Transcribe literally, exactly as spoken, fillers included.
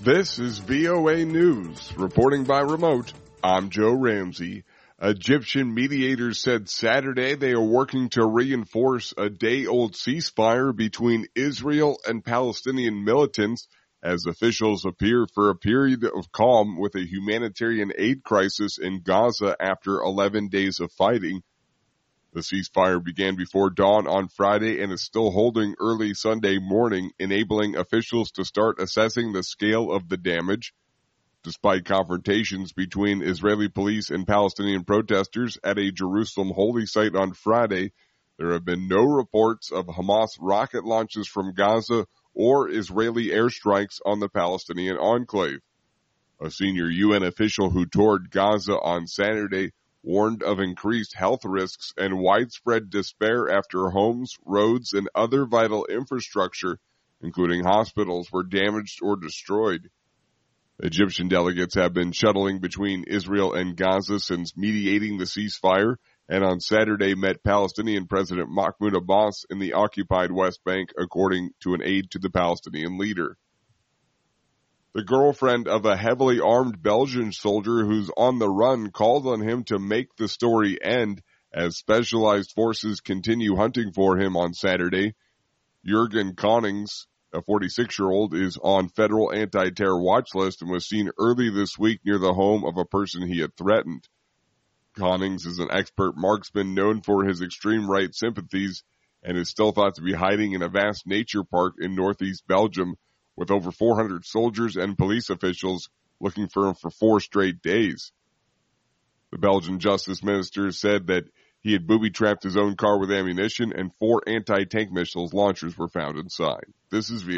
This is V O A News. Reporting by remote, I'm Joe Ramsey. Egyptian mediators said Saturday they are working to reinforce a day-old ceasefire between Israel and Palestinian militants as officials appear for a period of calm with a humanitarian aid crisis in Gaza after eleven days of fighting. The ceasefire began before dawn on Friday and is still holding early Sunday morning, enabling officials to start assessing the scale of the damage. Despite confrontations between Israeli police and Palestinian protesters at a Jerusalem holy site on Friday, there have been no reports of Hamas rocket launches from Gaza or Israeli airstrikes on the Palestinian enclave. A senior U N official who toured Gaza on Saturday warned of increased health risks and widespread despair after homes, roads, and other vital infrastructure, including hospitals, were damaged or destroyed. Egyptian delegates have been shuttling between Israel and Gaza since mediating the ceasefire, and on Saturday met Palestinian President Mahmoud Abbas in the occupied West Bank, according to an aide to the Palestinian leader. The girlfriend of a heavily armed Belgian soldier who's on the run called on him to make the story end as specialized forces continue hunting for him on Saturday. Jurgen Konings, a forty-six-year-old, is on federal anti-terror watch list and was seen early this week near the home of a person he had threatened. Konings is an expert marksman known for his extreme right sympathies and is still thought to be hiding in a vast nature park in northeast Belgium, with over four hundred soldiers and police officials looking for him for four straight days. The Belgian justice minister said that he had booby-trapped his own car with ammunition and four anti-tank missiles launchers were found inside. This is